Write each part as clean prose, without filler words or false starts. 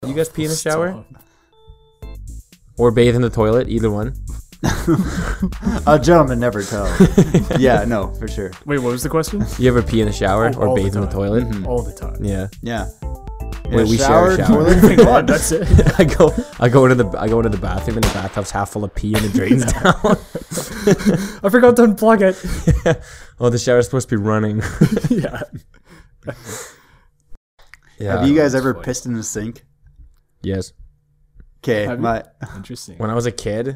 You guys pee in the shower? Or bathe in the toilet? Either one. A gentleman never tells. Yeah, no, for sure. Wait, what was the question? You ever pee in the shower or bathe in the toilet? Mm-hmm. All the time. Yeah. Yeah. Wait, we share a shower. toilet. Oh my god, that's it. I go into the bathroom and the bathtub's half full of pee and it drains down. I forgot to unplug it. Oh, the shower's supposed to be running. Yeah. Yeah. Have you guys ever funny. pissed in the sink? Yes. Okay, Have you? my Interesting. When I was a kid,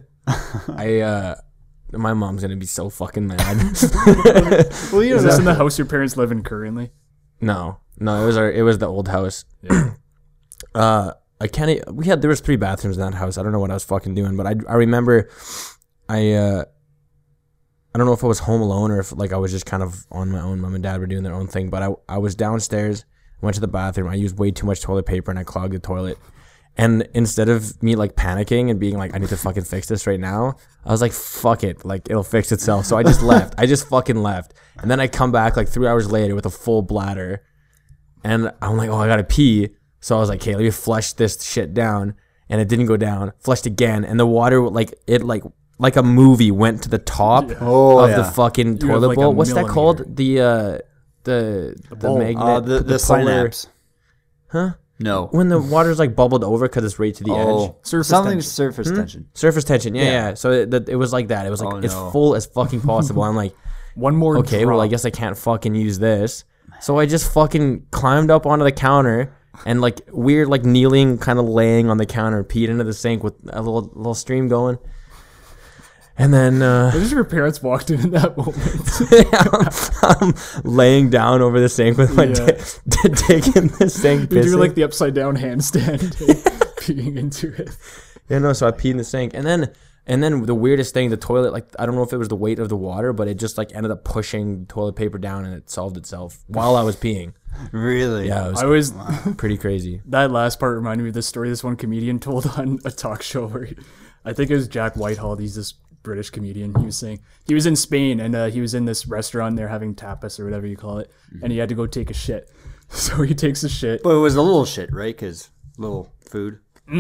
my mom's gonna be so fucking mad. well, you Is know, this in the house your parents live in currently? No, it was the old house. Yeah. There was 3 bathrooms in that house. I don't know what I was fucking doing, but I remember I don't know if I was home alone or if like I was just kind of on my own. Mom and dad were doing their own thing, but I was downstairs, went to the bathroom. I used way too much toilet paper and I clogged the toilet. And instead of me like panicking and being like, I need to fucking fix this right now, I was like, fuck it, like it'll fix itself. So I just left. I just fucking left. And then I come back like 3 hours later with a full bladder. And I'm like, oh, I gotta pee. So I was like, okay, let me flush this shit down. And it didn't go down. Flushed again. And the water, like a movie, went to the top of the fucking You have, toilet like, bowl. a What's that called? millimeter. The bowl. magnet. the polar- synapse. Huh? No. When the water's like bubbled over because it's right to the edge. Surface something tension. surface tension. Surface tension, yeah. Yeah. So it was like that. It was like as no. full as fucking possible. I'm like, One more okay, drop. well, I guess I can't fucking use this. So I just fucking climbed up onto the counter and like weird, like kneeling, kind of laying on the counter, peed into the sink with a little stream going. And then What if your parents walked in that moment? I'm laying down over the sink with my dick in the sink. You do pissing. like the upside down handstand, peeing into it. Yeah, no, so I peed in the sink. And then the weirdest thing, the toilet, like, I don't know if it was the weight of the water, but it just, like, ended up pushing toilet paper down and it solved itself while I was peeing. Really? Yeah, it I was was pretty crazy. that last part reminded me of this story this one comedian told on a talk show where I think it was Jack Whitehall. He's this British comedian. He was saying he was in Spain and he was in this restaurant there having tapas or whatever you call it, and he had to go take a shit. So he takes a shit. But it was a little shit, right? Because little food.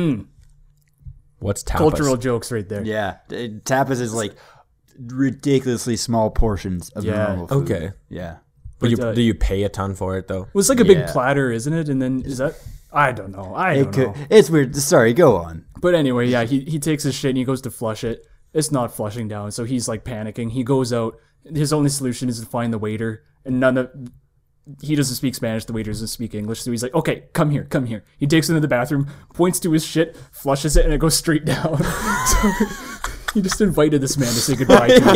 What's tapas? Cultural jokes right there. Yeah. Tapas is like ridiculously small portions of Yeah. normal food. Okay. Yeah. But But, do you pay a ton for it, though? It was like a big Yeah. platter, isn't it? And then is that? I don't know. I don't know. It's weird. Sorry, go on. But anyway, yeah, he takes his shit and he goes to flush it. It's not flushing down, so he's like panicking. He goes out. His only solution is to find the waiter, and he doesn't speak Spanish. The waiter doesn't speak English, so he's like, "Okay, come here." He takes him to the bathroom, points to his shit, flushes it, and it goes straight down. So he just invited this man to say goodbye to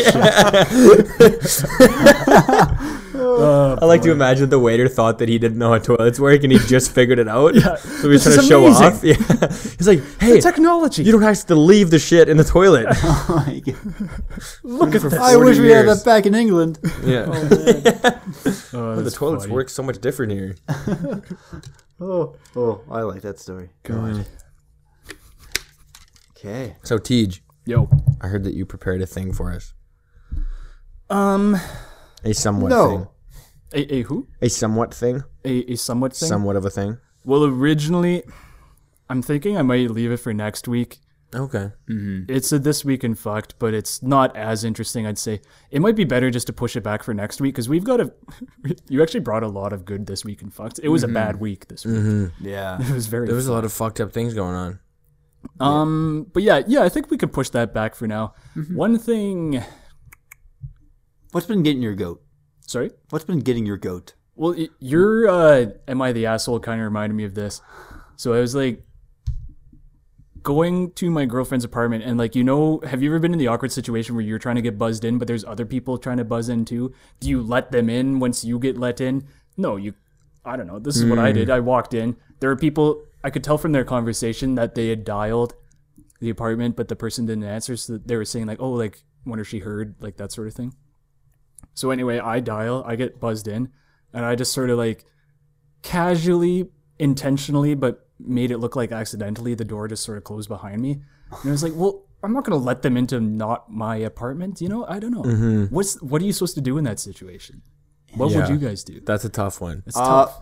his shit. I like to imagine the waiter thought that he didn't know how toilets work and he just figured it out. Yeah. So he's This trying to is show amazing. off. Yeah. He's like, hey, Technology. you don't have to leave the shit in the toilet. Oh my God. Look at this. I 40 wish we had years. that back in England. Yeah. Oh, The that's toilets funny. work so much different here. Oh, I like that story. God. Okay. So, Tej, Yo. I heard that you prepared a thing for us. A A somewhat No. thing. who? A somewhat thing? A somewhat thing. Somewhat of a thing? Well, originally, I'm thinking I might leave it for next week. Okay. It's a This Week in Fucked, but it's not as interesting, I'd say. It might be better just to push it back for next week, because we've got you actually brought a lot of good This Week in Fucked. It was a bad week this week. Yeah. It was very There was a lot of fucked up things going on. But yeah, I think we could push that back for now. One thing... What's been getting your goat? Sorry? What's been getting your goat? Well, your Am I the Asshole kind of reminded me of this. So I was like going to my girlfriend's apartment and like, have you ever been in the awkward situation where you're trying to get buzzed in, but there's other people trying to buzz in too? Do you let them in once you get let in? No, I don't know. This is what I did. I walked in. There were people, I could tell from their conversation that they had dialed the apartment, but the person didn't answer. So they were saying like, oh, like, wonder if she heard, like that sort of thing. So anyway, I get buzzed in, and I just sort of like casually, intentionally, but made it look like accidentally, the door just sort of closed behind me. And I was like, well, I'm not going to let them into not my apartment. I don't know. What are you supposed to do in that situation? What would Yeah. you guys do? That's a tough one. It's tough.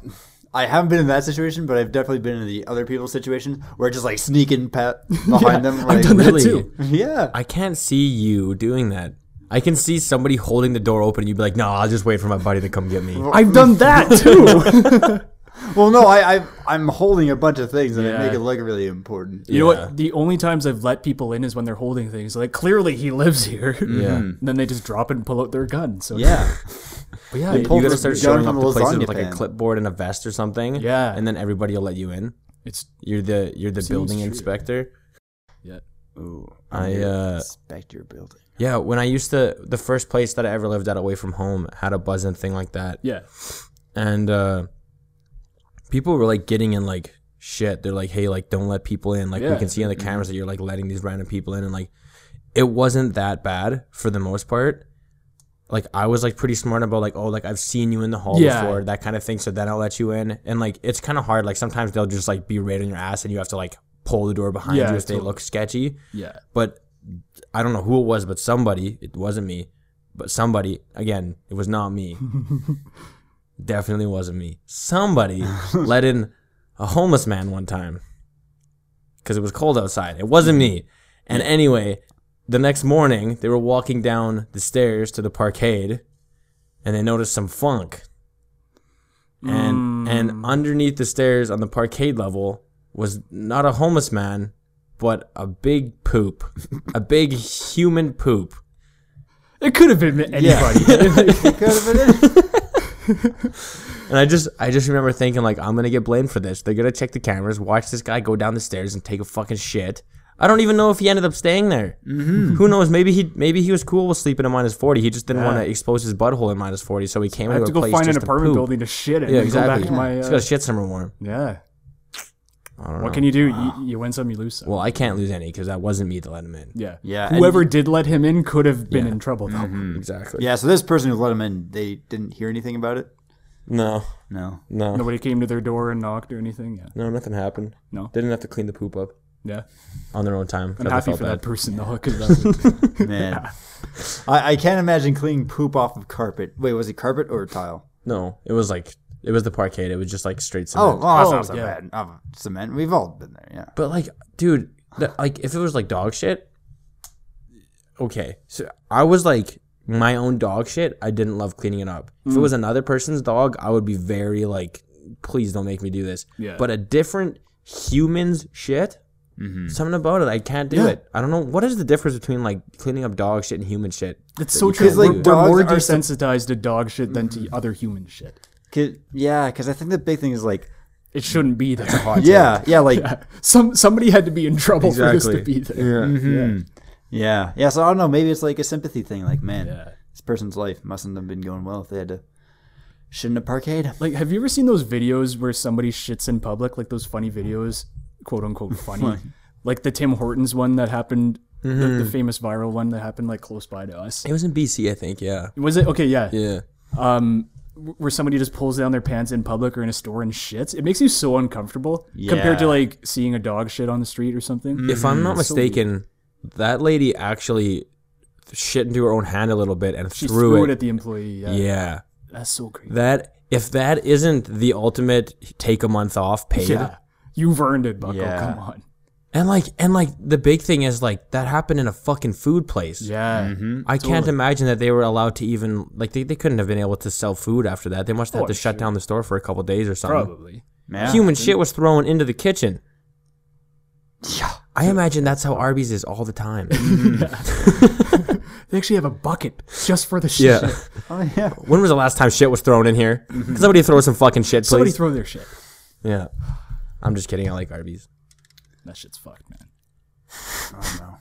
I haven't been in that situation, but I've definitely been in the other people's situations where I just like sneaking behind them. Like, I've done really? that too. Yeah. I can't see you doing that. I can see somebody holding the door open and you'd be like, no, I'll just wait for my buddy to come get me. I've done that too. Well, no, I'm holding a bunch of things and I Yeah. make it look really important. You know Yeah. what? The only times I've let people in is when they're holding things. Like clearly he lives here. Yeah. And then they just drop it and pull out their gun. So Yeah. but yeah, They pull You gotta the start gun showing from up the to places lasagna with like a pan. clipboard and a vest or something. Yeah. And then everybody will let you in. it's You're the building true. inspector. yeah. Ooh, I inspect your building. Yeah, when I used to, the first place that I ever lived at away from home had a buzz-in thing like that. Yeah. And people were like getting in like shit. They're like, hey, like don't let people in. Like we Yeah. can see on the cameras that you're like letting these random people in. And like it wasn't that bad for the most part. Like I was like pretty smart about like, oh, like I've seen you in the hall Yeah. before, that kind of thing. So then I'll let you in. And like it's kind of hard. Like sometimes they'll just like be right on your ass and you have to like pull the door behind Yeah, you if they totally. look sketchy. Yeah. But I don't know who it was, but somebody, it wasn't me, but somebody, again, it was not me. Definitely wasn't me. Somebody let in a homeless man one time because it was cold outside. It wasn't me. And anyway, the next morning, they were walking down the stairs to the parkade and they noticed some funk. And underneath the stairs on the parkade level was not a homeless man, but a big poop, a big human poop. It could have been anybody. Could have been it. And I just remember thinking like, I'm gonna get blamed for this. They're gonna check the cameras, watch this guy go down the stairs and take a fucking shit. I don't even know if he ended up staying there. Mm-hmm. Who knows? Maybe he was cool with sleeping in -40. He just didn't want to expose his butthole in -40, so he came I have into to a go place find an just to apartment poop. building to shit in. Yeah, and exactly. Go back to my, He's got to shit somewhere warm. yeah. I don't know. What can you do? You win some, you lose some. Well, I can't lose any because that wasn't me to let him in. Yeah. Yeah, and- Whoever did let him in could have been Yeah. in trouble though. Exactly. Yeah, so this person who let him in, they didn't hear anything about it? No. No. Nobody came to their door and knocked or anything. Yeah. No, nothing happened. No. They didn't have to clean the poop up Yeah. on their own time. I'm 'cause I happy felt for that bad. person though, because Man. I can't imagine cleaning poop off of carpet. Wait, was it carpet or tile? No, it was the parkade. It was just like straight Oh, cement. that's not so yeah. bad. Oh, cement. We've all been there, yeah. But like, dude, like if it was like dog shit, okay. So I was like my own dog shit. I didn't love cleaning it up. If it was another person's dog, I would be very like, please don't make me do this. Yeah. But a different human's shit, something about it, I can't do Yeah. it. I don't know what is the difference between like cleaning up dog shit and human shit. it's that so you true. can't like, We're do? dogs more are desensitized to dog shit than to other human shit. Because I think the big thing is like, It shouldn't be there. yeah, like, Somebody had to be in trouble for this to Exactly. be there. yeah. So I don't know. Maybe it's like a sympathy thing. Like, man, Yeah. this person's life mustn't have been going well if they had to shit in a parkade. Like, have you ever seen those videos where somebody shits in public? Like those funny videos, quote unquote funny. Like the Tim Hortons one that happened, the famous viral one that happened like close by to us. It was in BC, I think. Yeah. Was it? Okay, yeah. Yeah. Where somebody just pulls down their pants in public or in a store and shits. It makes you so uncomfortable compared to Yeah. like seeing a dog shit on the street or something. If I'm not So weird. mistaken, that lady actually shit into her own hand a little bit and She threw it. at the employee. Yeah. Yeah. That's so crazy. That if that isn't the ultimate take a month off paid. Yeah. You've earned it, Bucko. Yeah. Come on. And like the big thing is like that happened in a fucking food place. Yeah. I can't imagine that they were allowed to even like they couldn't have been able to sell food after that. They must have had to shut down the store for a couple days or something. Probably. Yeah. Human shit was thrown into the kitchen. Yeah. I imagine that's how Arby's is all the time. They actually have a bucket just for the shit. Yeah. Oh, yeah. When was the last time shit was thrown in here? Can somebody throw some fucking shit, please? Somebody throw their shit. Yeah. I'm just kidding. I like Arby's. That shit's fucked, man. Oh, no.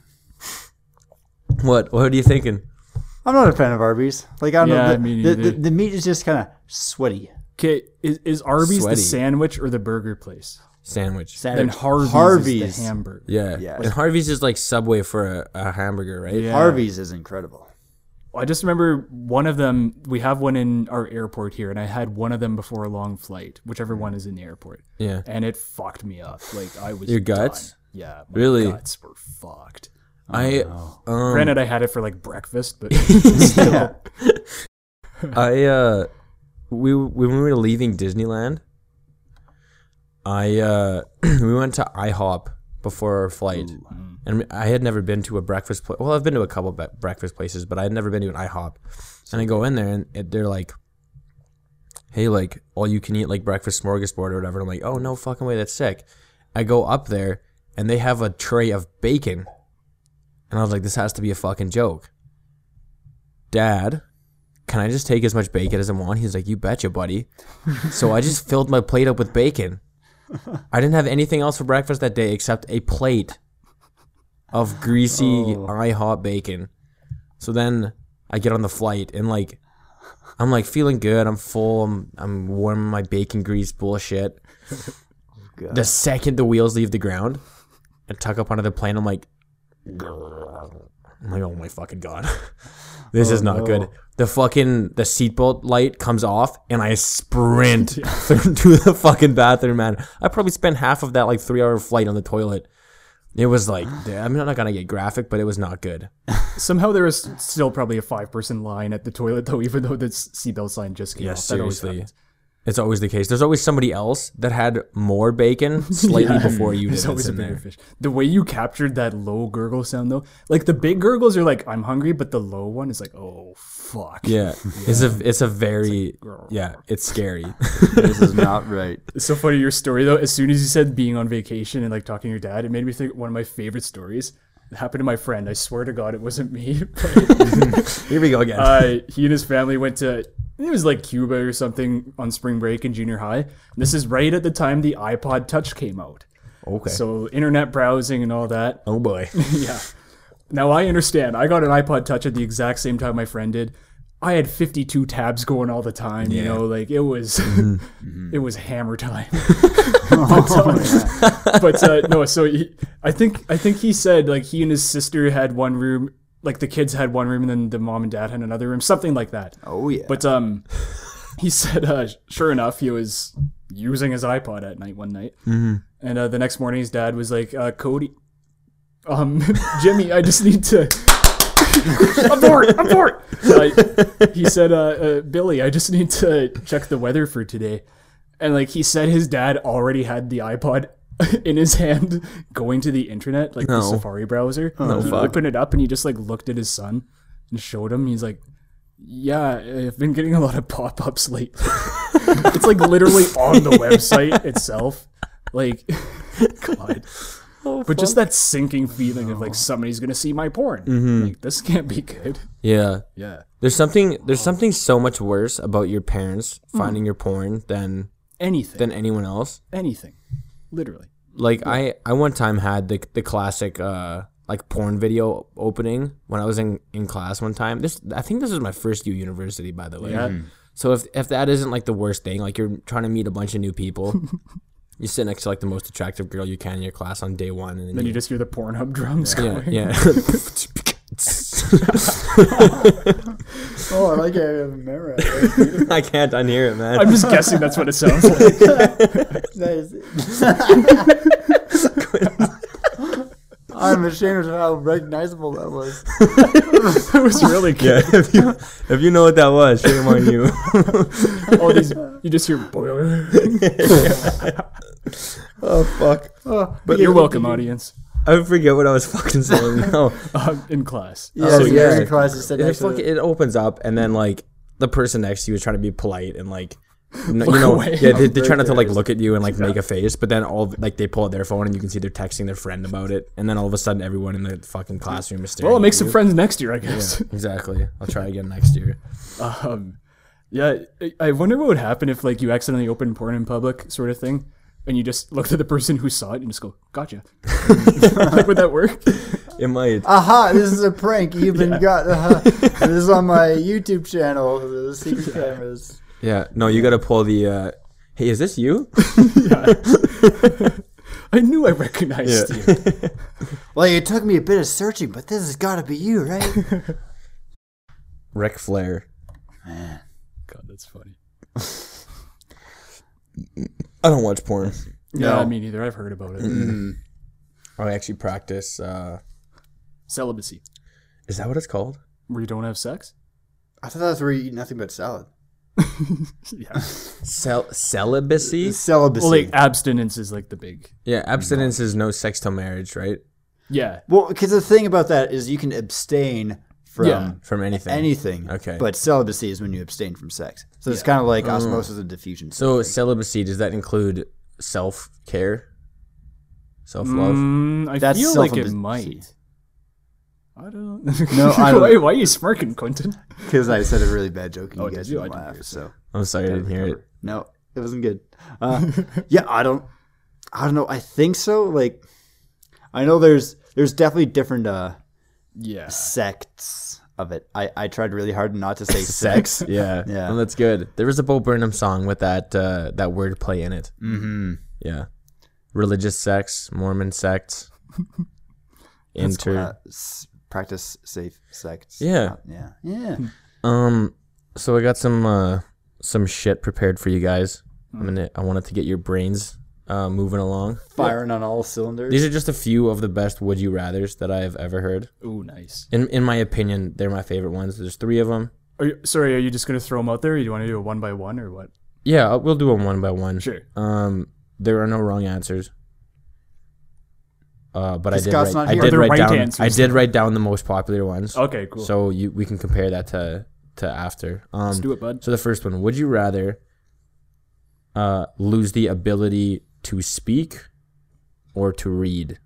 What are you thinking? I'm not a fan of Arby's. Like, I don't Yeah, know. me The neither. meat is just kind of sweaty. Okay, is Arby's Sweaty. the sandwich or the burger place? Sandwich. Then Harvey's, Harvey's. is the hamburger. Yeah. Yes. And Harvey's is like Subway for a hamburger, right? Yeah. Harvey's is incredible. I just remember one of them. We have one in our airport here, and I had one of them before a long flight, whichever one is in the airport. Yeah. And it fucked me up. Like I was Your guts? done. Yeah, my Really? guts were fucked. Granted, I had it for like breakfast, but when we were leaving Disneyland, we went to IHOP before our flight, and I had never been to a breakfast place. Well, I've been to a couple breakfast places, but I had never been to an IHOP. And I go in there, and they're like, "Hey, like, all you can eat like breakfast smorgasbord or whatever." And I'm like, "Oh no, fucking way, that's sick." I go up there, and they have a tray of bacon, and I was like, "This has to be a fucking joke." Dad, can I just take as much bacon as I want? He's like, "You betcha, buddy." So I just filled my plate up with bacon. I didn't have anything else for breakfast that day except a plate of greasy IHOP bacon. So then I get on the flight and like I'm like feeling good. I'm full. I'm warming my bacon grease bullshit. The second the wheels leave the ground and tuck up onto the plane, I'm like, oh my fucking God. This is not good. The seatbelt light comes off and I sprint to the fucking bathroom, man. I probably spent half of that like 3-hour flight on the toilet. It was like, I'm not going to get graphic, but it was not good. Somehow there was still probably a 5-person line at the toilet though, even though the seatbelt sign just came off. Seriously. It's always the case. There's always somebody else that had more bacon slightly before you did. There's always a bigger fish. The way you captured that low gurgle sound though, like the big gurgles are like, I'm hungry, but the low one is like, oh fuck. Yeah. It's a very, it's scary. This is not right. It's so funny, your story though, as soon as you said being on vacation and like talking to your dad, it made me think one of my favorite stories. It happened to my friend. I swear to God, it wasn't me. Here we go again. He and his family went to, it was like Cuba or something on spring break in junior high. This is right at the time the iPod Touch came out. Okay. So internet browsing and all that. Oh boy. Yeah. Now I understand. I got an iPod Touch at the exact same time my friend did. I had 52 tabs going all the time. You know, like it was, it was hammer time. No. So I think he said like he and his sister had one room. Like the kids had one room and then the mom and dad had another room, something like that. Oh yeah. But he said, sure enough, he was using his iPod at night one night, and the next morning his dad was like, Cody, Jimmy, I just need to. I'm bored. He said, Billy, I just need to check the weather for today, and like he said, his dad already had the iPod in his hand going to the internet, like the Safari browser. He opened it up and he just like looked at his son and showed him. He's like, yeah, I've been getting a lot of pop-ups lately. It's like literally on the website itself. Like, God. But just that sinking feeling of like somebody's gonna see my porn. Like, this can't be good. Yeah. Yeah. There's something so much worse about your parents finding your porn than anyone else. Anything. Literally. Like I one time had the classic like porn video opening when I was in class one time. I think this was my first year university, by the way. Yeah. So if that isn't like the worst thing, like you're trying to meet a bunch of new people, you sit next to like the most attractive girl you can in your class on day one, and then you just hear the Pornhub drums going. Yeah. Oh, I like it. I have a memory. I can't unhear it, man. I'm just guessing that's what it sounds like. Nice. I'm ashamed of how recognizable that was. It was really good. Yeah, if you know what that was, shame on you. You just hear. Oh fuck! But you're welcome, audience. I forget what I was fucking saying now. In class. Yeah, in class. It opens up, and then like the person next to you is trying to be polite and like. Away. Yeah, they try not to like look at you and like make a face, but then they pull out their phone and you can see they're texting their friend about it, and then all of a sudden everyone in the fucking classroom is staring. Well, make some you. friends next year, I guess. Yeah, exactly. I'll try again next year. Yeah, I wonder what would happen if like you accidentally open porn in public, sort of thing, and you just looked at the person who saw it and just go, "Gotcha." Like, would that work? It might. Aha! This is a prank. You've been got. This is on my YouTube channel. The secret cameras. Yeah, no, you gotta pull the, hey, is this you? I knew I recognized you. Well, it took me a bit of searching, but this has gotta be you, right? Ric Flair. Man. God, that's funny. I don't watch porn. Yeah, me neither. I've heard about it. I actually practice, Celibacy. Is that what it's called? Where you don't have sex? I thought that's where you eat nothing but salad. Yeah. Celibacy? Celibacy. Well, like abstinence is like the big. Yeah, abstinence is no sex till marriage, right? Yeah. Well, because the thing about that is you can abstain from Yeah. From anything. anything. Okay. But celibacy is when you abstain from sex. So it's kind of like osmosis and diffusion. So celibacy, does that include self-care? Self-love? I That's feel like it self-abs- might. I don't. No, I don't- Wait, why are you smirking, Quentin? Because I said a really bad joke and Oh, you guys did you? didn't I didn't laugh. hear it. So I'm sorry I didn't hear it. no, it wasn't good. Yeah, I don't know. I think so. Like, I know there's definitely different Yeah. sects of it. I tried really hard not to say sex. Yeah. Yeah. Well, that's good. There was a Bo Burnham song with that word play in it. Mm-hmm. Yeah. Religious sects, Mormon sects. Practice safe sex. Yeah. Yeah. So I got some shit prepared for you guys. I wanted to get your brains moving along. Firing on all cylinders. These are just a few of the best would you rathers that I have ever heard. Ooh, nice. In my opinion, they're my favorite ones. There's 3 of them. Are you just gonna throw them out there? Or do you want to do a one by one or what? Yeah, we'll do them one by one. Sure. There are no wrong answers. But I did Scott's not write, I here. did Are there write right down. answers? I did write down the most popular ones. Okay, cool. So we can compare that to after. Let's do it, bud. So the first one: would you rather lose the ability to speak or to read?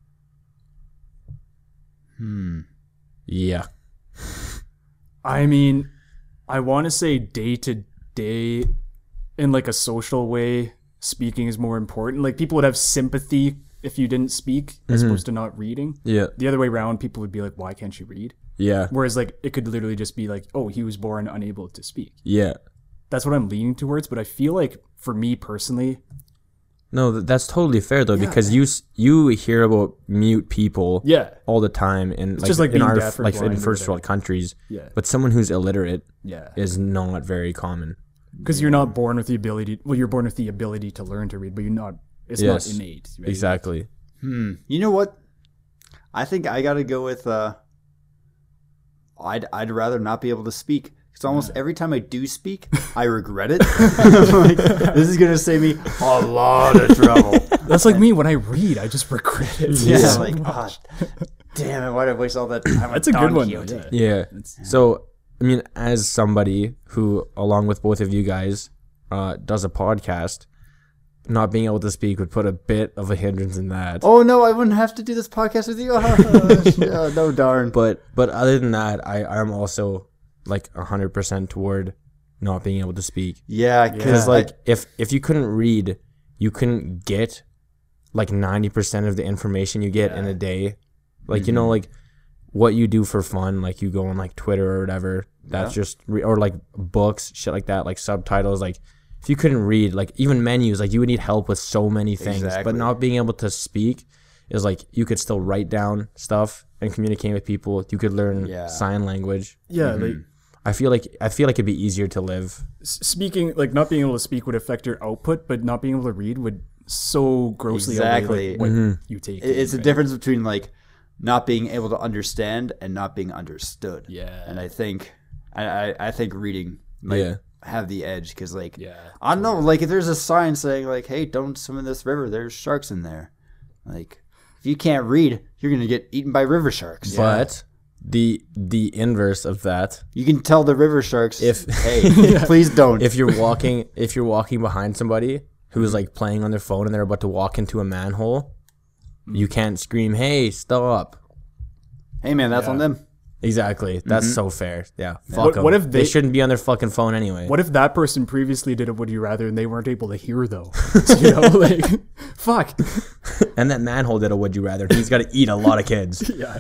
Yeah. I mean, I want to say day to day, in like a social way, speaking is more important. Like people would have sympathy if you didn't speak, as opposed to not reading. Yeah. The other way around, people would be like, "Why can't you read?" Yeah. Whereas like it could literally just be like, "Oh, he was born unable to speak." Yeah. That's what I'm leaning towards. But I feel like for me personally, No, that's totally fair though, because you hear about mute people yeah, all the time in just like in being our deaf or like in blind or first whatever. world countries. Yeah. But someone who's illiterate yeah, is not very common. because you're not born with the ability. Well, you're born with the ability to learn to read, but you're not. It's Yes. not innate. Right? Exactly. You know what? I think I got to go with. I'd rather not be able to speak. Because almost every time I do speak, I regret it. Like, this is gonna save me a lot of trouble. That's like me when I read. I just regret it. Yeah, so like, much. damn it! Why did I waste all that time? That's a good one. Though, yeah. Yeah. So, I mean, as somebody who, along with both of you guys, does a podcast, not being able to speak would put a bit of a hindrance in that. Oh no, I wouldn't have to do this podcast with you. Oh, no, darn. But other than that, I'm also like 100% toward not being able to speak. Yeah, Because like if you couldn't read, you couldn't get like 90% of the information you get in a day. Like you know, like what you do for fun, like you go on like Twitter or whatever. That's just or like books, shit like that, like subtitles. Like if you couldn't read, like even menus, like you would need help with so many things. Exactly. But not being able to speak is like you could still write down stuff and communicate with people. You could learn sign language. Yeah, like I feel like it'd be easier to live. speaking, like not being able to speak would affect your output, but not being able to read would so grossly outweigh like, what you take. It's in, a difference between like not being able to understand and not being understood. Yeah. And I think I think reading might have the edge because like I don't know, like if there's a sign saying like, hey, don't swim in this river, there's sharks in there. Like if you can't read, you're gonna get eaten by river sharks. But the inverse of that, You can tell the river sharks If- hey, please don't. if you're walking behind somebody who's like playing on their phone and they're about to walk into a manhole, you can't scream, "Hey, stop." Hey man, that's on them. Exactly. That's so fair. Yeah. Fuck 'em. What if they they- shouldn't be on their fucking phone anyway? What if that person previously did a would you rather and they weren't able to hear though? You know, like fuck. And that manhole did a would you rather. He's got to eat a lot of kids. Yeah.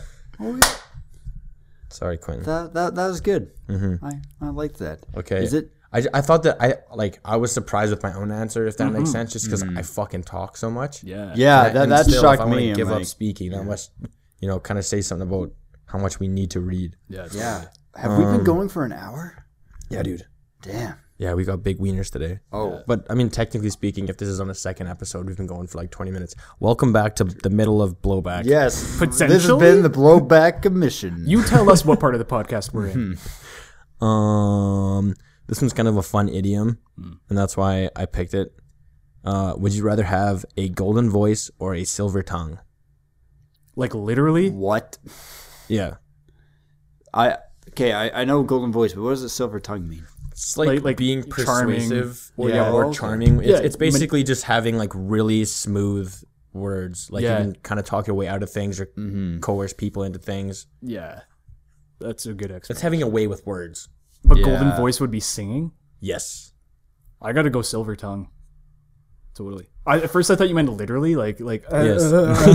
Sorry, Quentin. That was good. I liked that. Okay. Is it? I thought that I was surprised with my own answer, if that makes sense, just because I fucking talk so much. Yeah. Yeah, And that still, shocked if I wanna me. I'm give up like, speaking, that must, kind of say something about how much we need to read. Yeah. yeah. Have we been going for an hour? Yeah, dude. Damn. Yeah, we got big wieners today. Oh. But I mean, technically speaking, if this is on the second episode, we've been going for like 20 minutes. Welcome back to the middle of Blowback. Yes. This has Potentially? been the blowback commission. You tell us what part of the podcast we're in. This one's kind of a fun idiom, and that's why I picked it. Would you rather have a golden voice or a silver tongue? Like literally? What? Yeah. I know golden voice, but what does a silver tongue mean? It's like being persuasive charming. or charming. Yeah, It's basically just having like really smooth words. Like you can kind of talk your way out of things or coerce people into things. Yeah. That's a good explanation. It's having a way with words. But golden voice would be singing? Yes. I gotta go silver tongue. Totally. At first I thought you meant literally, like Yes.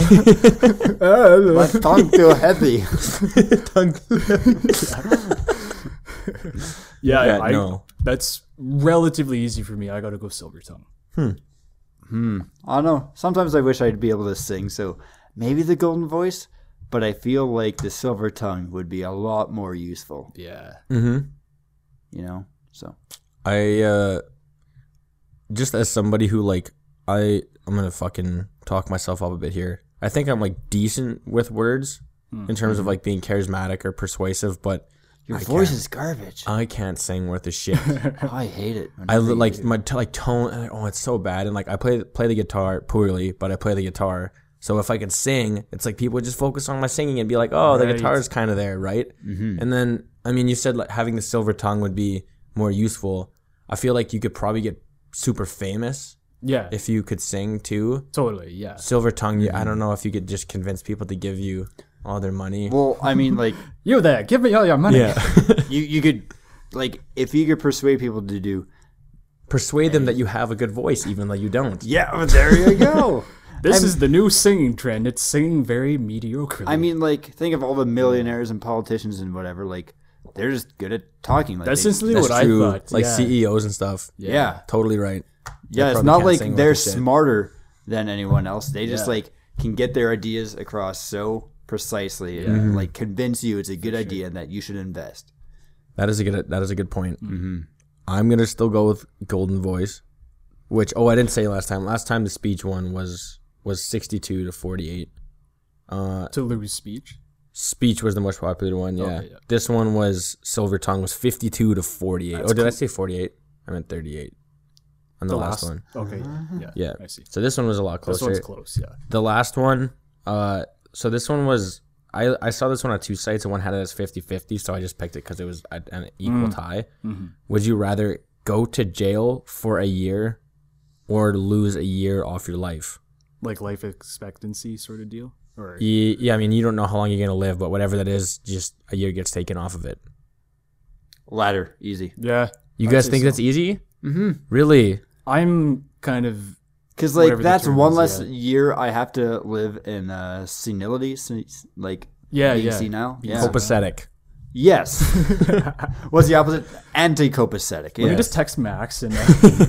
My tongue too heavy. Yeah, no. That's relatively easy for me. I gotta go silver tongue. I don't know. Sometimes I wish I'd be able to sing, so maybe the golden voice, but I feel like the silver tongue would be a lot more useful. Yeah. Mm-hmm. You know? So I just as somebody who like I'm gonna fucking talk myself up a bit here. I think I'm like decent with words in terms of like being charismatic or persuasive, but your voice is garbage. I can't sing worth a shit. Oh, I hate it. I like my tone. Oh, it's so bad. And like I play the guitar poorly, but I play the guitar. So if I could sing, it's like people would just focus on my singing and be like, oh, the guitar's kind of there, right? Mm-hmm. And then I mean, you said like having the silver tongue would be more useful. I feel like you could probably get super famous. Yeah. If you could sing too. Totally, yeah. Silver tongue, I don't know if you could just convince people to give you all their money. Well, I mean, like You there, give me all your money. Yeah. you could like if you could persuade people to persuade them that you have a good voice, even though you don't. yeah, there you go. This is the new singing trend. It's singing very mediocrely. I mean, like think of all the millionaires and politicians and whatever. Like they're just good at talking. Like that's they, instantly That's what true. I thought. Like yeah. CEOs and stuff. yeah. Totally right. Yeah, They it's probably not can't like sing they're worth a shit. smarter than anyone else. They just Yeah. like can get their ideas across so precisely and like convince you it's a good idea and that you should invest. That is a good point. Mm-hmm. I'm gonna still go with golden voice, which I didn't say last time. Last time the speech one was 62 to 48. To lose speech. Speech was the most popular one. Yeah. Okay, yeah. This one was silver tongue was 52 to 48. That's did I say 48? I meant 38. On the last one. Okay, yeah. Yeah. I see. So this one was a lot This closer. one's close, yeah. The last one, so this one was, I saw this one on two sites and one had it as 50-50, so I just picked it because it was an equal tie. Mm-hmm. Would you rather go to jail for a year or lose a year off your life? Like life expectancy sort of deal? Or Yeah, I mean, you don't know how long you're going to live, but whatever that is, just a year gets taken off of it. Ladder, easy. Yeah. You I'd guys say think so. that's easy? Mm-hmm. Really? I'm kind of Because Whatever like the that's term one is, less yeah. year I have to live in senility, like Yeah, being yeah. senile. Yeah. Copacetic. Yes. What's the opposite? Anti-copacetic. Let me Yes. just text Max and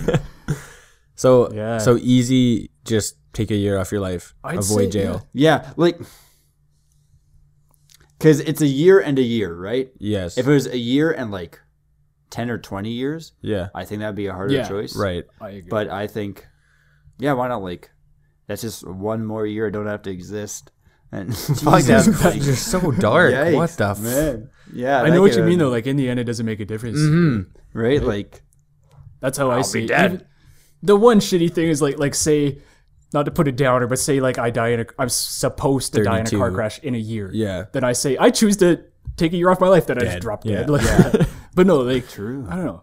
So, Yeah. so easy, just take a year off your life. I'd say, Avoid jail. Yeah, like because it's a year and a year, right? Yes. If it was a year and like 10 or 20 years, yeah. I think that'd be a harder Yeah. choice. Right. I agree. But I think, yeah, why not? Like, that's just one more year I don't have to exist. And fuck that. Christ, you're so dark. Yikes, What the man? Yeah, I know what you mean though. Like in the end, it doesn't make a difference. right? Like, That's how I I'll see be it. dead. Even- the one shitty thing is like say, not to put it downer, but say like I'm supposed to die in a 32. car crash in a year. Yeah. Then I say I choose to take a year off my life. Then I Dead. just drop Yeah. dead. Like, but no, like true. I don't know.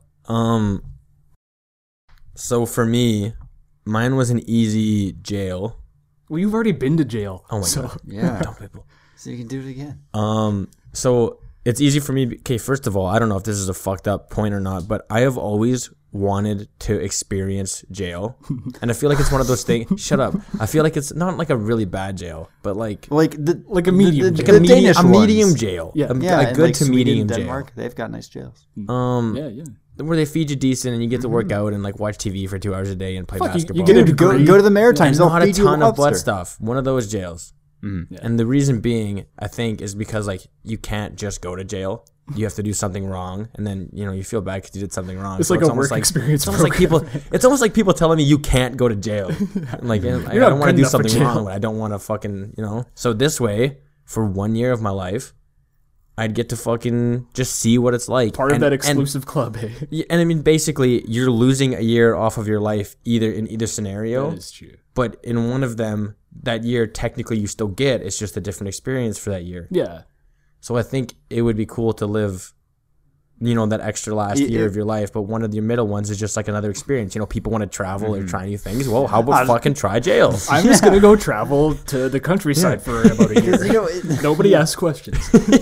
So for me, mine was an easy jail. Well, you've already been to jail. Oh my so. god. Yeah. Dumb people. So you can do it again. So it's easy for me. Okay, first of all, I don't know if this is a fucked up point or not, but I have always wanted to experience jail, and I feel like it's one of those things. Shut up. I feel like it's not like a really bad jail, but like Like Like a medium the, jail. the a Danish medium ones. jail. Yeah. Yeah, a and, good like to Sweden, medium Denmark, jail. they've got nice jails. Yeah, yeah. Where they feed you decent and you get to work out and like watch TV for 2 hours a day and play Fuck, you basketball. get a Dude, degree. go to the Maritimes. and They'll not a feed you ton of butt lobster. stuff. One of those jails. Yeah. And the reason being, I think, is because like you can't just go to jail. You have to do something wrong, and then you feel bad because you did something wrong. It's So like a almost work experience It's almost like people. It's almost like people telling me you can't go to jail. Like I not don't want to good do enough for something jail. wrong, but I don't want to fucking So this way, for 1 year of my life, I'd get to fucking just see what it's like. Part of that exclusive club, eh? And I mean, basically, you're losing a year off of your life in either scenario. That is true. But in one of them, that year, technically, you still get. It's just a different experience for that year. Yeah. So I think it would be cool to live, that extra last year of your life. But one of your middle ones is just like another experience. People want to travel or try new things. Well, how about fucking try jail? I'm just going to go travel to the countryside for about a year. Nobody asks questions.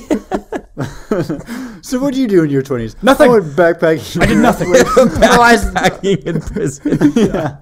So what do you do in your 20s? Nothing. I went backpacking. I did nothing. Backpacking in prison. Yeah.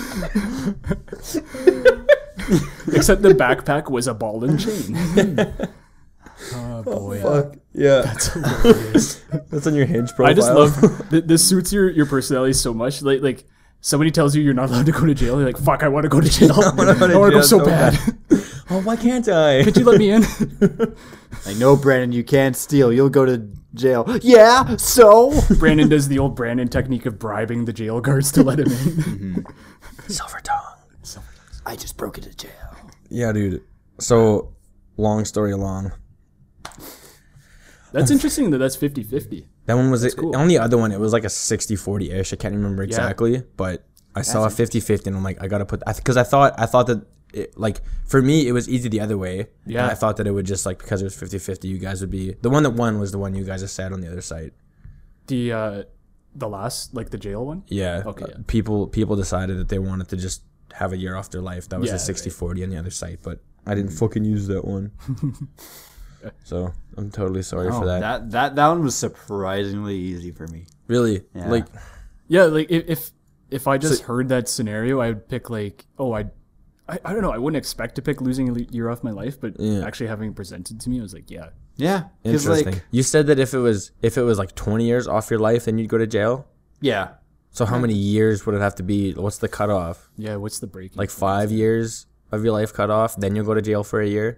Except the backpack was a ball and chain. Oh boy. Fuck. Yeah. That's hilarious. That's on your Hinge profile. I just love this suits your personality so much. Like somebody tells you you're not allowed to go to jail. You're like, fuck, I want to go to jail. I want to go so bad. Oh, why can't I? Could you let me in? Like, no, Brandon, you can't steal. You'll go to jail. Yeah, so? Brandon does the old Brandon technique of bribing the jail guards to let him in. Mm-hmm. Silver tongue. I just broke into jail. Yeah, dude. So, long story long. That's interesting that that's 50-50. That one was cool. on the other one. It was like a 60-40-ish. I can't remember exactly, but I saw a 50-50 and I'm like, I got to put, because I thought that it, like, for me, it was easy the other way. Yeah. And I thought that it would just, like, because it was 50-50, you guys would be, the one that won was the one you guys have said on the other site. The last, like the jail one? Yeah. Okay. Yeah. People decided that they wanted to just have a year off their life. That was Yeah, a 60-40 on the other site, but I didn't fucking use that one. So I'm totally sorry for that. That one was surprisingly easy for me. Really? Yeah. Like, Yeah, like if I just heard that scenario, I would pick like, I don't know, I wouldn't expect to pick losing a year off my life, but actually having it presented to me, I was like, yeah. Yeah. interesting. Like, You said that if it was like 20 years off your life, then you'd go to jail. yeah. So how many years would it have to be? What's the cutoff? Yeah, what's the break? Like 5 years of your life cut off, then you'll go to jail for a year?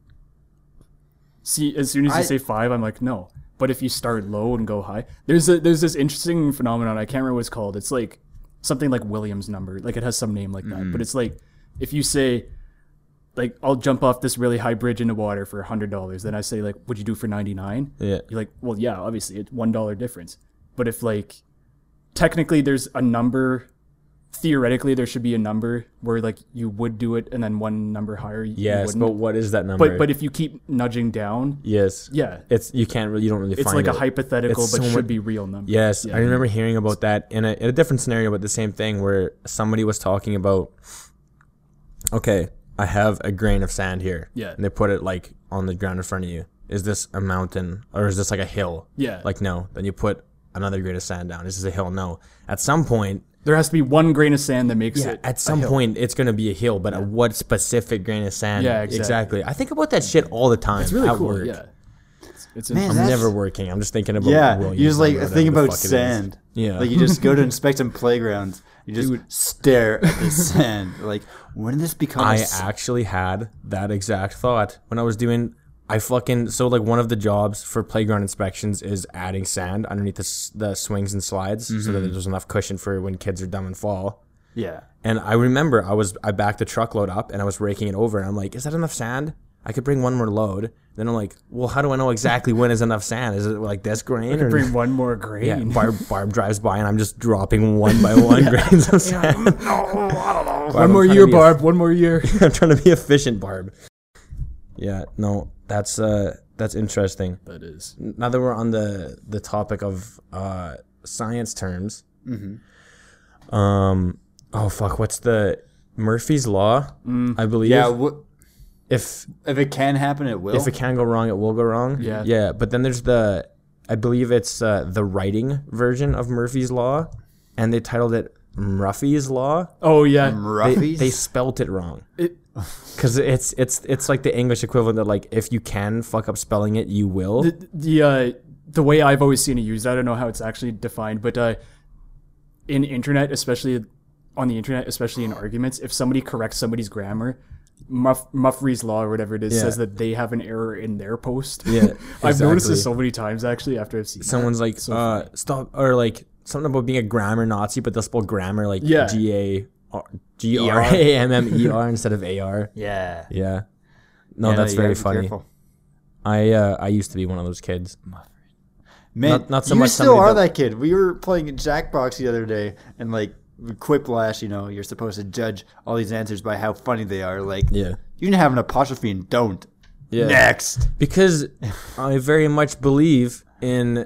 See, as soon as you say 5, I'm like, no. But if you start low and go high, there's this interesting phenomenon. I can't remember what it's called. It's like something like Williams number. Like it has some name like that. But it's like if you say, like, I'll jump off this really high bridge into water for $100. Then I say, like, would you do for 99? Yeah. You're like, well, yeah, obviously it's $1 difference. But if like technically there's a number, theoretically there should be a number where like you would do it and then one number higher you Yes, wouldn't. but what is that number? But if you keep nudging down, yes. yeah, You don't really it's find like it. a hypothetical It's but so should much- be real number. Yes, Yeah. I remember hearing about that in a different scenario, but the same thing where somebody was talking about, okay, I have a grain of sand here. Yeah. And they put it like on the ground in front of you. Is this a mountain or is this like a hill? Yeah. Like, no. Then you put another grain of sand down. Is this a hill? No. At some point, There has to be one grain of sand that makes it. at some point, it's going to be a hill, but at what specific grain of sand? Yeah, exactly. I think about that shit all the time. It's really at cool. work. Yeah. It's Man, I'm that's- never working. I'm just thinking about Yeah. Williams You just like number or think whatever about the fuck it is. sand. Yeah. Like you just go to inspect some playgrounds. You just stare at the sand. Like, when did this become I actually had that exact thought when I was doing. So like one of the jobs for playground inspections is adding sand underneath the swings and slides so that there's enough cushion for when kids are dumb and fall. Yeah. And I remember I backed the truckload up and I was raking it over and I'm like, is that enough sand? I could bring one more load. Then I'm like, well, how do I know exactly when is enough sand? Is it like this grain? Or bring one more grain. yeah, Barb drives by and I'm just dropping one by one grains of sand. One more year, Barb. One more year. I'm trying to be efficient, Barb. Yeah, no, that's interesting. That is. Now that we're on the topic of science terms, oh fuck, what's the Murphy's Law? I believe. Yeah. If If it can happen, it will. if it can go wrong, it will go wrong. Yeah. Yeah, but then there's I believe it's the writing version of Murphy's Law, and they titled it Murphy's Law. Oh yeah. Roughies? They spelt it wrong. It- Because it's like the English equivalent of like if you can fuck up spelling it, you will. The way I've always seen it used, I don't know how it's actually defined, but in internet, especially on the internet, especially in arguments, if somebody corrects somebody's grammar, Murphy's Law or whatever it is says that they have an error in their post. Yeah, I've noticed exactly. this so many times actually after I've seen Someone's that. like, So funny. stop, or like something about being a grammar Nazi, but they'll spell grammar like Yeah. GRAMMER instead of AR. Yeah. Yeah. No, Yeah, that's you very gotta be funny. careful. I used to be one of those kids. Man, not so you much still somebody are that- that kid. We were playing Jackbox the other day, and like Quiplash, you're supposed to judge all these answers by how funny they are. Like, Yeah. you can have an apostrophe and don't. Yeah. Next. Because I very much believe in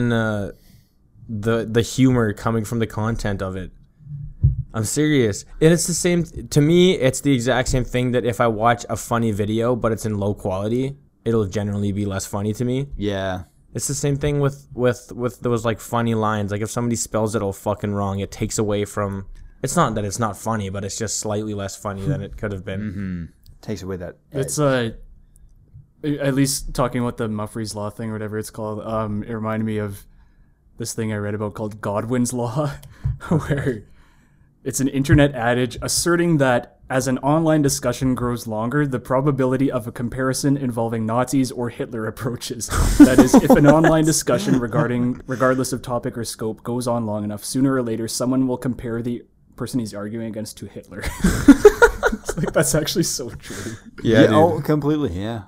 the humor coming from the content of it. I'm serious. And it's the same to me, it's the exact same thing that if I watch a funny video but it's in low quality, it'll generally be less funny to me. Yeah. It's the same thing with those like funny lines. Like if somebody spells it all fucking wrong, it takes away from. It's not that it's not funny, but it's just slightly less funny than it could have been. Mm-hmm. Takes away that. It's at least talking about the Muffrey's Law thing or whatever it's called. It reminded me of this thing I read about called Godwin's Law, where it's an internet adage asserting that as an online discussion grows longer, the probability of a comparison involving Nazis or Hitler approaches. That is, if an online discussion regardless of topic or scope, goes on long enough, sooner or later, someone will compare the person he's arguing against to Hitler. It's like, that's actually so true. Yeah, dude. Oh, completely. Yeah.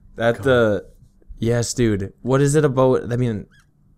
Yes, dude. What is it about? I mean,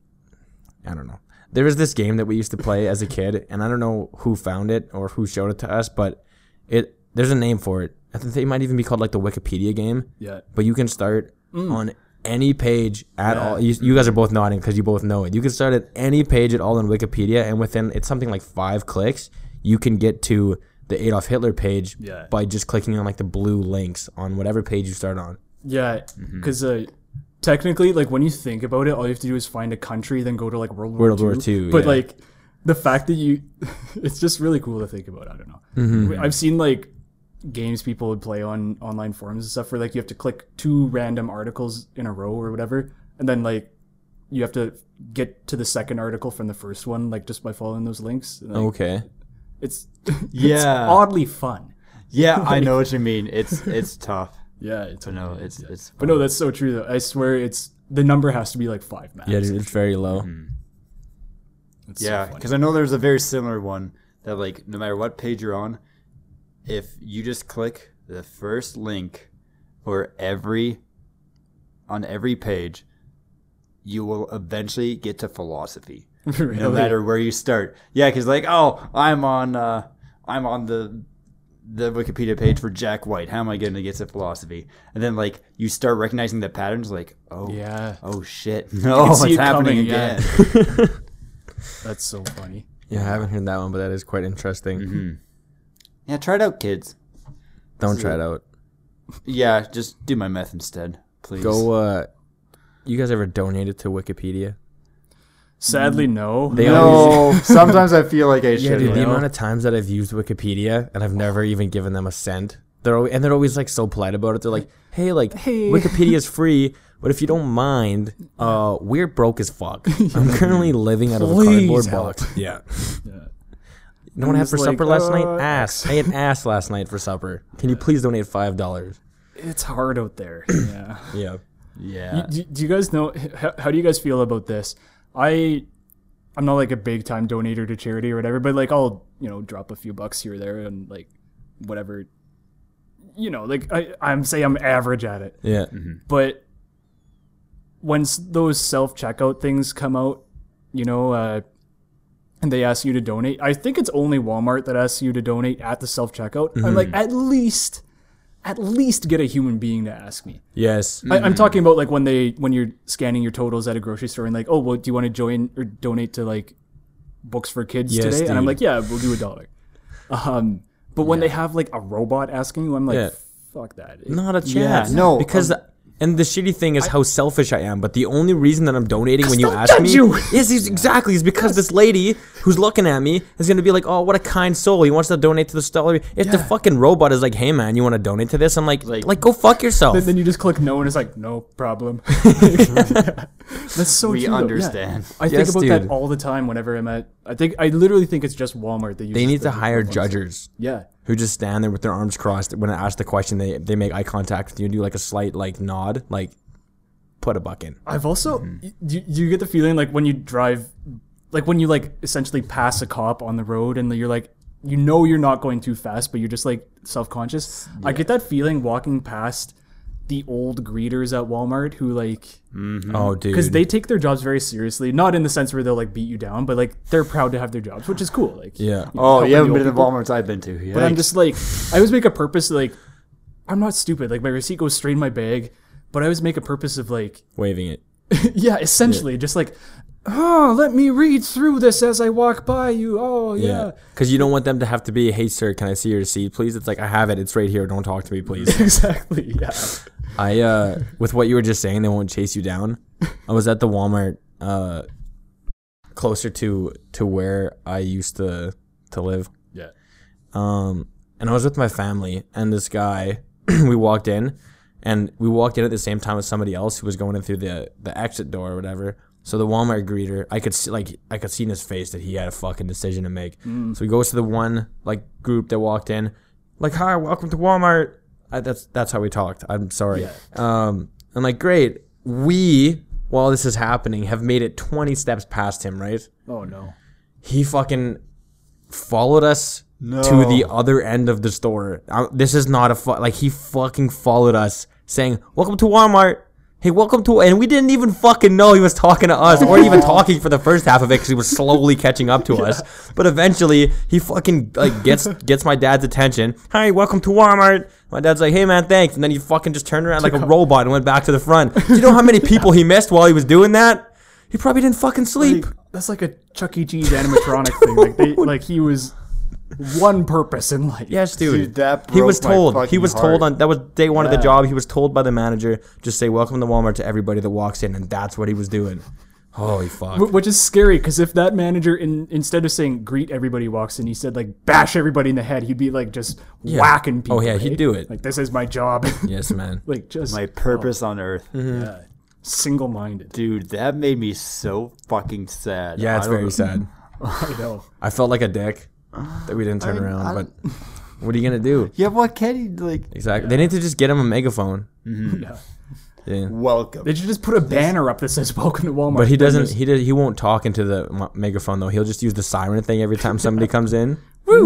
I don't know. There was this game that we used to play as a kid, and I don't know who found it or who showed it to us, but there's a name for it. I think it might even be called like the Wikipedia game. Yeah. But you can start on any page at all. You guys are both nodding because you both know it. You can start at any page at all on Wikipedia, and within it's something like 5 clicks, you can get to the Adolf Hitler page by just clicking on like the blue links on whatever page you start on. Yeah, because technically, like when you think about it, all you have to do is find a country, then go to like World War II. But like the fact that it's just really cool to think about. I don't know. Mm-hmm. I've seen like games people would play on online forums and stuff where like you have to click 2 random articles in a row or whatever, and then like you have to get to the second article from the first one like just by following those links. And, like, Okay. It's Yeah. it's oddly fun. Yeah, I know what you mean. It's tough. Yeah, it's But no, it's but no, that's so true though. I swear the number has to be like 5 max. Yeah, dude, it's very low. It's yeah, so funny. because I know there's a very similar one that like no matter what page you're on, if you just click the first link for on every page, you will eventually get to philosophy. Really? No matter where you start. Yeah, because like, oh, I'm on the Wikipedia page for Jack White. How am I going to get to philosophy? And then like you start recognizing the patterns, like, oh, Yeah. oh shit, no, see it's it happening coming, yeah. again. That's so funny. Yeah, I haven't heard that one, but that is quite interesting. Yeah, try it out, kids. Don't try it out. Yeah, just do my meth instead, please. Go. You guys ever donated to Wikipedia? Sadly, no. No, sometimes I feel like I Yeah, should. dude. The you know? amount of times that I've used Wikipedia and I've never even given them a cent. They're always like so polite about it. They're like, hey, Wikipedia's free, but if you don't mind, we're broke as fuck. I'm currently living out of a cardboard box. Yeah. You know what I had for supper last night? Ass. I ate ass last night for supper. Can you please donate $5? It's hard out there. Yeah. Yeah. Yeah. Do you guys know how do you guys feel about this? I'm not like a big time donator to charity or whatever, but like I'll drop a few bucks here or there and like whatever. Like I'm average at it. Yeah. But when those self checkout things come out, and they ask you to donate, I think it's only Walmart that asks you to donate at the self checkout. I'm like, at least get a human being to ask me. Yes. I'm talking about like when you're scanning your totals at a grocery store and like, oh, well, do you want to join or donate to like books for kids Yes, today? dude. And I'm like, yeah, we'll do $1. But when they have like a robot asking you, I'm like, fuck that. Not a chance. no, Because and the shitty thing is how selfish I am. But the only reason that I'm donating when you they'll ask judge me you. is because this lady who's looking at me is gonna be like, oh, what a kind soul. He wants to donate to the store. If the fucking robot is like, hey man, you want to donate to this? I'm like go fuck yourself. Then you just click no, and it's like, no problem. That's so We true. though. understand. Yeah. I Yes, think about dude. that all the time whenever I'm at. I literally think it's just Walmart that uses They need to the hire ones. judges Yeah. who just stand there with their arms crossed. When I ask the question, they make eye contact with you and do like a slight like nod, like put a buck in. I've also do you get the feeling like when you drive, like when you like essentially pass a cop on the road and you're like, you're not going too fast, but you're just like self-conscious. I get that feeling walking past the old greeters at Walmart who like, Oh, dude. because they take their jobs very seriously, not in the sense where they'll like beat you down, but like they're proud to have their jobs, which is cool. Like, Yeah. Oh, you haven't helping been the to the old Walmarts I've been to. But I'm Yikes. just like, I always make a purpose, like, I'm not stupid. Like, my receipt goes straight in my bag, but I always make a purpose of, like, Waving it. yeah, essentially, just like, oh, let me read through this as I walk by you. Oh, yeah. Because you don't want them to have to be, hey, sir, can I see your receipt, please? It's like, I have it. It's right here. Don't talk to me, please. Exactly, yeah. With what you were just saying, they won't chase you down. I was at the Walmart closer to where I used to live. Yeah. And I was with my family, and this guy, we walked in at the same time as somebody else who was going in through the exit door or whatever. So the Walmart greeter, I could see in his face that he had a fucking decision to make. So he goes to the one like group that walked in, like, hi, welcome to Walmart. That's how we talked. I'm sorry. Yeah. I'm like, great. We, while this is happening, have made it 20 steps past him, right? Oh, no. He fucking followed us No. to the other end of the store. This is not he fucking followed us saying, welcome to Walmart. Hey, welcome to, and we didn't even fucking know he was talking to us or even talking for the first half of it because he was slowly catching up to us. But eventually he fucking like gets my dad's attention. Hi, welcome to Walmart. My dad's like, hey man, thanks. And then he fucking just turned around like a robot and went back to the front. Do you know how many people he missed while he was doing that? He probably didn't fucking sleep. That's like a Chuck E. Cheese animatronic thing. Like he was one purpose in life. Yes, dude. that He was broke my told. He fucking was heart. told on that was day one of the job. He was told by the manager, just say welcome to Walmart to everybody that walks in, and that's what he was doing. Holy fuck. Which is scary because if that manager, instead of saying greet everybody who walks in, he said like bash everybody in the head, he'd be like just whacking people. Oh, yeah, he'd right? do it. Like, this is my job. Yes, man. Like, just My purpose on earth. yeah, single-minded. Dude, that made me so fucking sad. Yeah, it's I don't very know. sad. I know. I felt like a dick that we didn't turn around, but what are you gonna do? Yeah, what can he, like, Exactly. They need to just get him a megaphone. Yeah. Yeah. welcome. They should just put a banner up that says "Welcome to Walmart." But he Then doesn't. there's- He won't talk into the megaphone though. He'll just use the siren thing every time somebody comes in.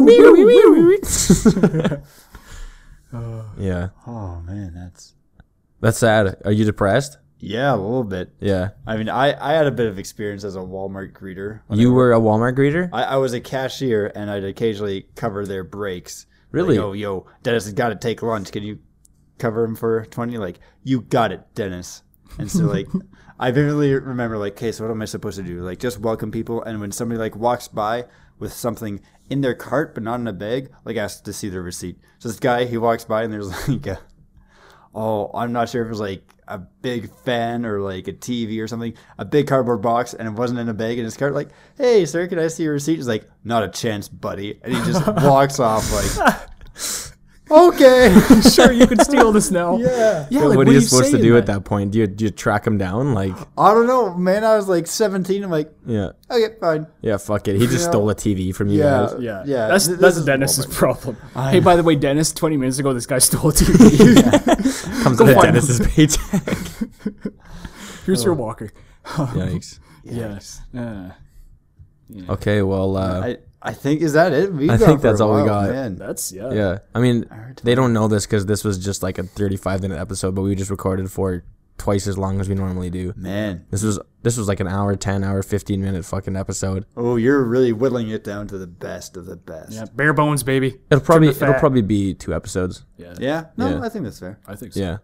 Yeah, Oh, man, that's sad. Are you depressed? yeah, a little bit. Yeah. I mean, I had a bit of experience as a Walmart greeter. You were a Walmart greeter? I was a cashier, and I'd occasionally cover their breaks. Really? Like, yo, Dennis has got to take lunch. Can you cover him for 20? Like, you got it, Dennis. And so, like, I vividly remember, like, okay, so what am I supposed to do? Like, just welcome people, and when somebody, like, walks by with something in their cart but not in a bag, like, ask to see their receipt. So this guy, he walks by, and there's, like, I'm not sure if it was, like, a big fan or, like, a TV or something, a big cardboard box, and it wasn't in a bag in his cart. Like, hey, sir, can I see your receipt? He's like, not a chance, buddy. And he just walks off, like, okay. sure, you can steal this now. Yeah. Yeah. What Like, are you supposed to saying, do man? at that point? Do you track him down? Like, I don't know, man. I was like 17. I'm like, yeah, okay, fine. yeah. Fuck it. He just Yeah. stole a TV from you Yeah. guys. Yeah, Yeah, That's this is Dennis's Walmart. problem. I Hey, know. by the way, Dennis, 20 minutes ago, this guy stole a TV. Comes Go out of find Dennis's paycheck. Here's your walker. Yikes. Yes. Okay, well, I think, is that it? We've I gone think for a that's all we while, got. Man. That's yeah. I mean, Alright. they don't know this because this was just like a 35-minute episode, but we just recorded for twice as long as we normally do. Man. This was like an hour, 10 hour, 15-minute fucking episode. Oh, you're really whittling it down to the best of the best. Yeah, bare bones, baby. It'll the fat. probably be 2 episodes. Yeah, Yeah? No, Yeah. I think that's fair. I think so. Yeah.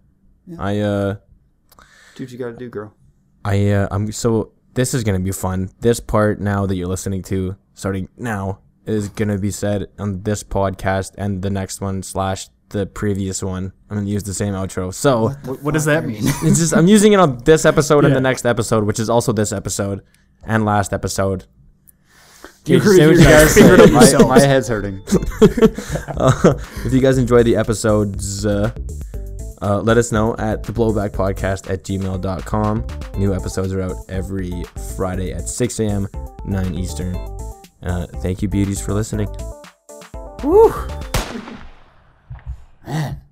Do what you got to do, girl. I'm so this is gonna be fun. This part now that you're listening to, starting now, is gonna be said on this podcast and the next one / the previous one. I'm gonna use the same outro. So What does that mean? it's just I'm using it on this episode and Yeah. the next episode, which is also this episode and last episode. You Say what you guys guys figured it say. out yourselves. My head's hurting. If you guys enjoy the episodes, let us know at theblowbackpodcast@gmail.com. New episodes are out every Friday at 6 a.m., 9 Eastern. Thank you, beauties, for listening. Man.